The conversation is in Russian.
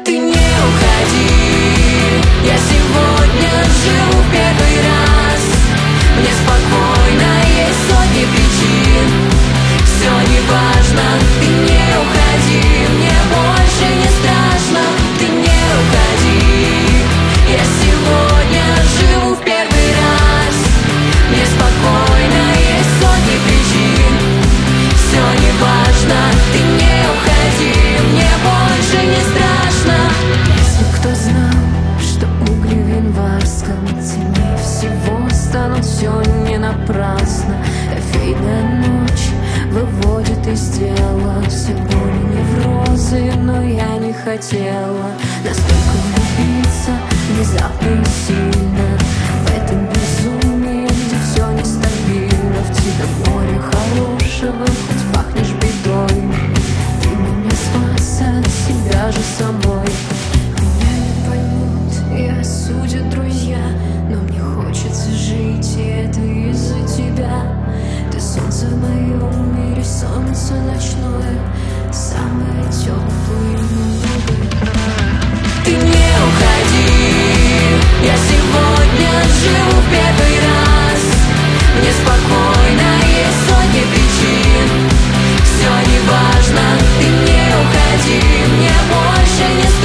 Ты не уходи, я сегодня живу в первый раз. Мне спокойно, есть сотни причин. Все не важно, ты не уходи, мне больше не страшно. Ты не уходи, я сегодня живу в первый раз. Мне спокойно, есть сотни причин. Все не важно, ты не уходи, мне больше не страшно. Если кто знал, что угли в январском темнее всего станут, все не напрасно. Кофейная ночь выводит из тела все боли, неврозы, но я не хотела настолько влюбиться внезапно и сильно. В этом безумии, где все нестабильно, в тихом море хорошего, хоть пахнешь бедой. Ты меня спас от себя же самой. Меня не поймут и осудят друзья, но мне хочется жить, и это из-за тебя. Ты солнце в моем мире, солнце ночное, самое теплое немного. Ты не уходи, я сегодня живу в первый раз. Мне спокойно, есть сотни причин. Все не важно, ты не уходи, мне больше не